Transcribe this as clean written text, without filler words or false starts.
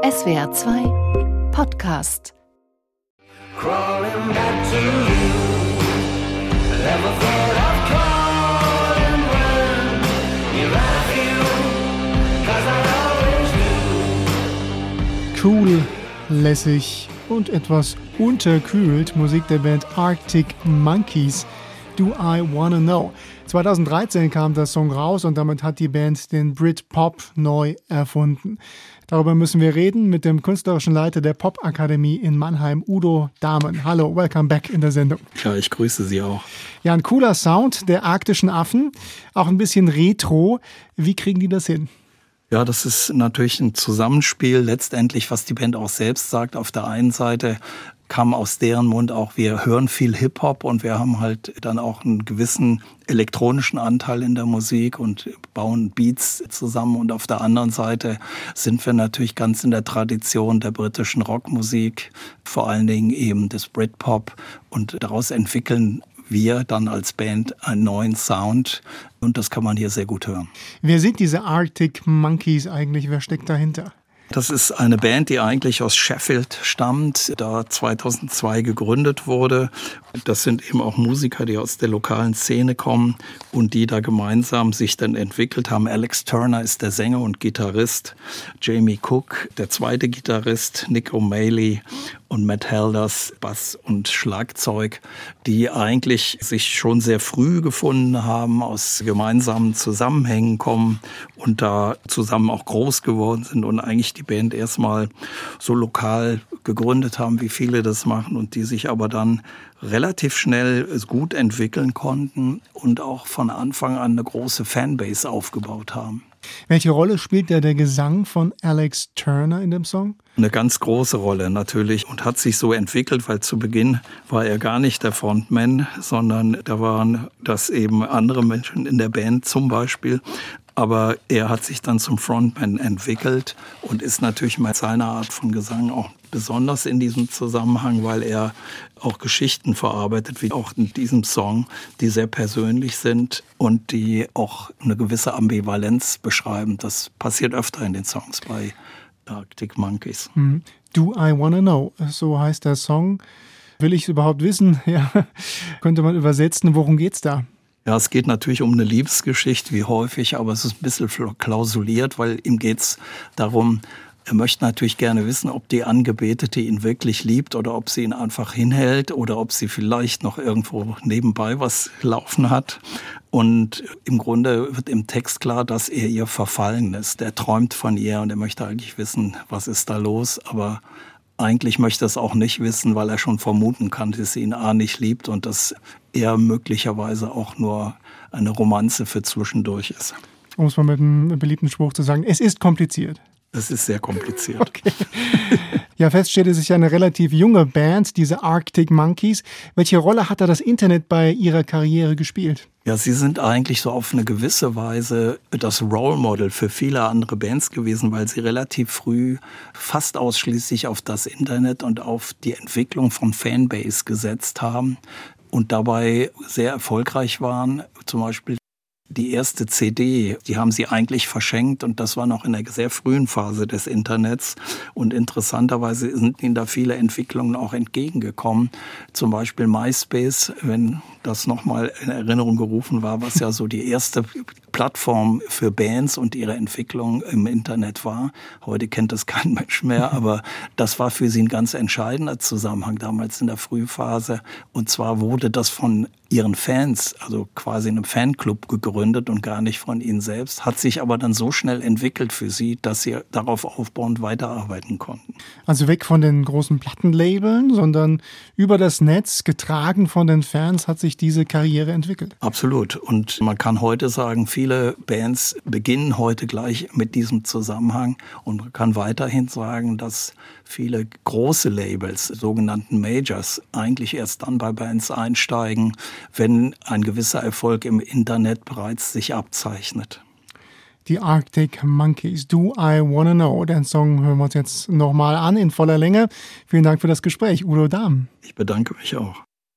SWR 2 Podcast. Crawling back to you. Never thought I'd call and run. You love you, 'cause I always do. Cool, lässig und etwas unterkühlt. Musik der Band Arctic Monkeys. Do I Wanna Know? 2013 kam der Song raus und damit hat die Band den Britpop neu erfunden. Darüber müssen wir reden mit dem künstlerischen Leiter der Popakademie in Mannheim, Udo Dahmen. Hallo, welcome back in der Sendung. Ja, ich grüße Sie auch. Ja, ein cooler Sound der arktischen Affen, auch ein bisschen retro. Wie kriegen die das hin? Ja, das ist natürlich ein Zusammenspiel. Letztendlich, was die Band auch selbst sagt, auf der einen Seite kam aus deren Mund auch, wir hören viel Hip-Hop und wir haben halt dann auch einen gewissen elektronischen Anteil in der Musik und bauen Beats zusammen. Und auf der anderen Seite sind wir natürlich ganz in der Tradition der britischen Rockmusik, vor allen Dingen eben des Britpop. Und daraus entwickeln wir dann als Band einen neuen Sound und das kann man hier sehr gut hören. Wer sind diese Arctic Monkeys eigentlich? Wer steckt dahinter? Das ist eine Band, die eigentlich aus Sheffield stammt, da 2002 gegründet wurde. Das sind eben auch Musiker, die aus der lokalen Szene kommen und die da gemeinsam sich dann entwickelt haben. Alex Turner ist der Sänger und Gitarrist, Jamie Cook, der zweite Gitarrist, Nick O'Malley und Matt Helders, Bass und Schlagzeug, die eigentlich sich schon sehr früh gefunden haben, aus gemeinsamen Zusammenhängen kommen und da zusammen auch groß geworden sind und eigentlich die Band erstmal so lokal gegründet haben, wie viele das machen und die sich aber dann relativ schnell gut entwickeln konnten und auch von Anfang an eine große Fanbase aufgebaut haben. Welche Rolle spielt da der Gesang von Alex Turner in dem Song? Eine ganz große Rolle natürlich und hat sich so entwickelt, weil zu Beginn war er gar nicht der Frontman, sondern da waren das eben andere Menschen in der Band zum Beispiel. Aber er hat sich dann zum Frontman entwickelt und ist natürlich mit seiner Art von Gesang auch besonders in diesem Zusammenhang, weil er auch Geschichten verarbeitet, wie auch in diesem Song, die sehr persönlich sind und die auch eine gewisse Ambivalenz beschreiben. Das passiert öfter in den Songs bei Arctic Monkeys. Do I Wanna Know? So heißt der Song. Will ich es überhaupt wissen? Ja, könnte man übersetzen. Worum geht's da? Ja, es geht natürlich um eine Liebesgeschichte, wie häufig, aber es ist ein bisschen klausuliert, weil ihm geht's darum, er möchte natürlich gerne wissen, ob die Angebetete ihn wirklich liebt oder ob sie ihn einfach hinhält oder ob sie vielleicht noch irgendwo nebenbei was laufen hat. Und im Grunde wird im Text klar, dass er ihr verfallen ist. Er träumt von ihr und er möchte eigentlich wissen, was ist da los, aber eigentlich möchte er es auch nicht wissen, weil er schon vermuten kann, dass sie ihn nicht liebt und dass er möglicherweise auch nur eine Romanze für zwischendurch ist. Um es mal mit einem beliebten Spruch zu sagen, es ist kompliziert. Es ist sehr kompliziert. Okay. Ja, fest steht, es ist ja eine relativ junge Band, diese Arctic Monkeys. Welche Rolle hat da das Internet bei ihrer Karriere gespielt? Ja, sie sind eigentlich so auf eine gewisse Weise das Role Model für viele andere Bands gewesen, weil sie relativ früh fast ausschließlich auf das Internet und auf die Entwicklung von Fanbase gesetzt haben und dabei sehr erfolgreich waren. Zum Beispiel die erste CD, die haben sie eigentlich verschenkt und das war noch in der sehr frühen Phase des Internets und interessanterweise sind ihnen da viele Entwicklungen auch entgegengekommen. Zum Beispiel MySpace, wenn das nochmal in Erinnerung gerufen war, was ja so die erste Plattform für Bands und ihre Entwicklung im Internet war. Heute kennt das kein Mensch mehr, aber das war für sie ein ganz entscheidender Zusammenhang damals in der Frühphase. Und zwar wurde das von ihren Fans, also quasi einem Fanclub gegründet und gar nicht von ihnen selbst, hat sich aber dann so schnell entwickelt für sie, dass sie darauf aufbauend weiterarbeiten konnten. Also weg von den großen Plattenlabeln, sondern über das Netz, getragen von den Fans, hat sich diese Karriere entwickelt. Absolut. Und man kann heute sagen, viele Bands beginnen heute gleich mit diesem Zusammenhang und man kann weiterhin sagen, dass viele große Labels, sogenannten Majors, eigentlich erst dann bei Bands einsteigen, wenn ein gewisser Erfolg im Internet bereits sich abzeichnet. Die Arctic Monkeys, Do I Wanna Know? Den Song hören wir uns jetzt nochmal an in voller Länge. Vielen Dank für das Gespräch, Udo Dahmen. Ich bedanke mich auch.